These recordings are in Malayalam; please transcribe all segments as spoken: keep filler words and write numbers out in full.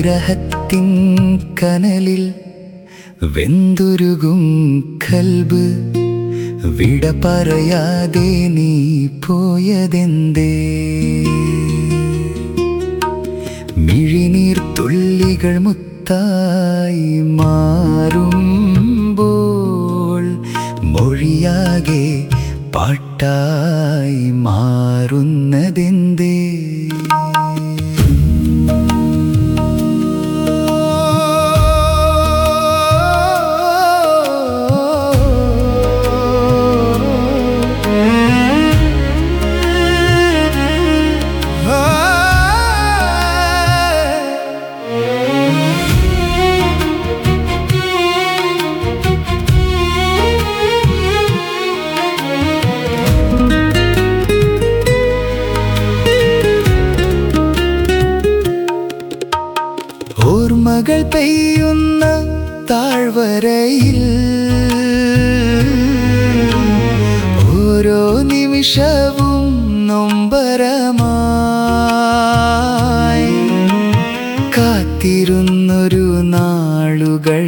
വിരഹത്തിൻ കനലിൽ വെന്തുരുകും കൽബ് വിട പറയാതെ നീ പോയതെന്തേ? മിഴിനീർ തുള്ളികൾ മുത്തായി മാറുമ്പോൾ മൊഴിയാകെ പാട്ടായി മാറുന്നതെന്തേ? ഓർമ്മകൾ പെയ്യുന്ന താഴ്വരയിൽ ഓരോ നിമിഷവും നൊമ്പരമായി കാത്തിരുന്നൊരു നാളുകൾ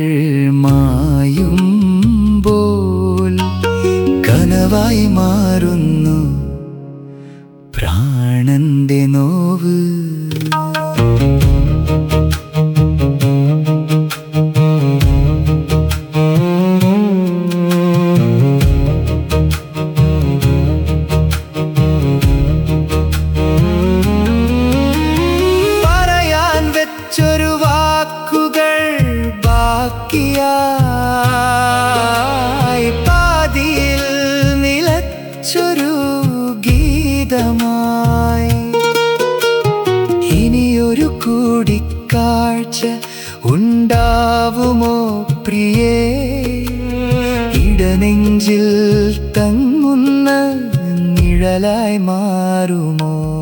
മായുമ്പോൾ കനവായി മാറുന്നു പ്രാണന്റെ നോവ്. ചൊരു വാക്കുകൾ ബാക്കിയായി പാതിയിൽ നിലച്ചൊരു ഗീതമായി. ഇനിയൊരു കൂടിക്കാഴ്ച ഉണ്ടാവുമോ പ്രിയേ? ഇടനെഞ്ചിൽ തങ്ങുന്ന നിഴലായി മാറുമോ?